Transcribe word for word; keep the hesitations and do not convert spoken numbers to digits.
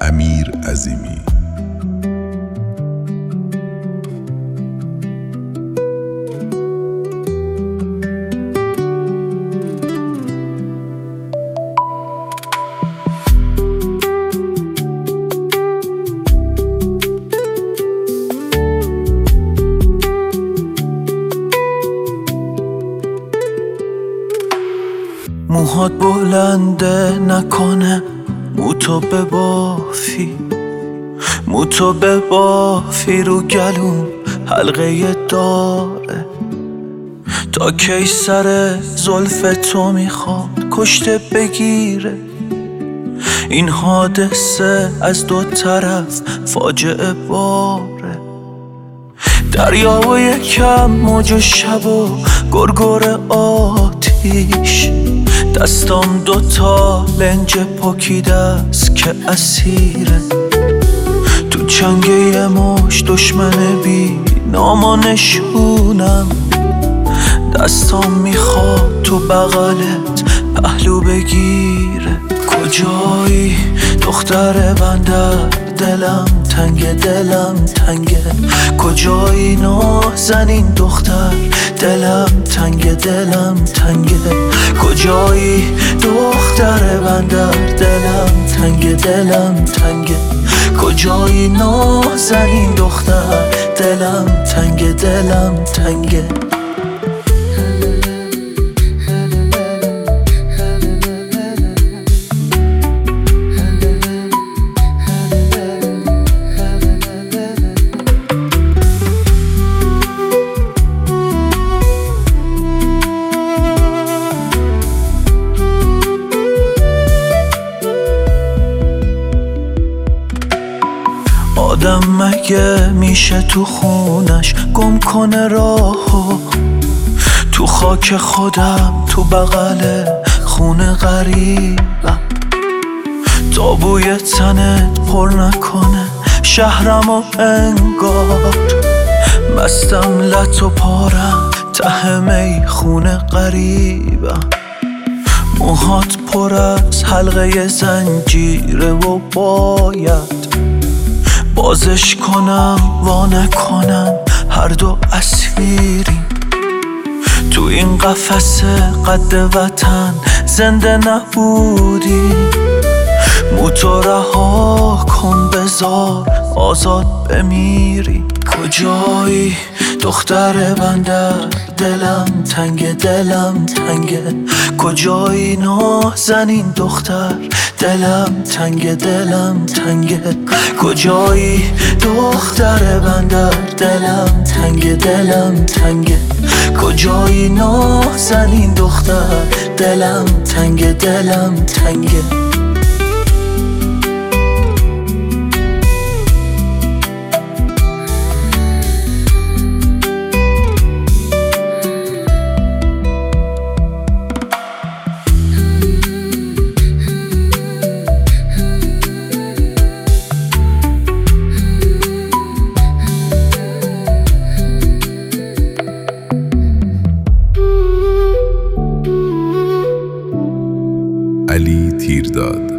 امیر عظیمی. موهات بلنده نکنه، موتو ببافی موتو ببافی رو گلوم حلقه داره. تا کی سر زلف تو میخواد کشته بگیره؟ این حادثه از دو طرف فاجعه باره. دریا و یکم موج و شب و گرگر آتیش، دستام دوتا لنج پاکیده است که اسیره. تو چنگ یه مش دشمن بی نام و نشونم، دستام میخواد تو بغلت پهلو بگیره. کجایی دختر بندر، دلم تنگه دلم تنگه. کجایی نازنین دختر، دلم تنگه دلم تنگه. کجایی دختر بندر، دلم تنگه دلم تنگه. کجایی نازنین دختر، دلم تنگه دلم تنگه. آدم مگه میشه تو خونش گم کنه راهو؟ تو خاک خودم تو بغل خونه غریبم. تا بوی تنت پر نکنه شهرم و انگار مستم لط و پارم ته می خونه غریبم. موهات پر از حلقه زنجیره و باید بازش کنم وا نکنم، هر دو اسیریم. تو این قفس قد وطن زنده نبودی. موتو رها کن بذار آزاد بمیری. کجایی دختر بندر، دلم تنگه دلم تنگه. کجایی نازنین دختر، دلم تنگه دلم تنگه. کجایی دختر بندر، دلم تنگه دلم تنگه. کجایی نازنین دختر، دلم تنگه دلم تنگه. علی تیرداد.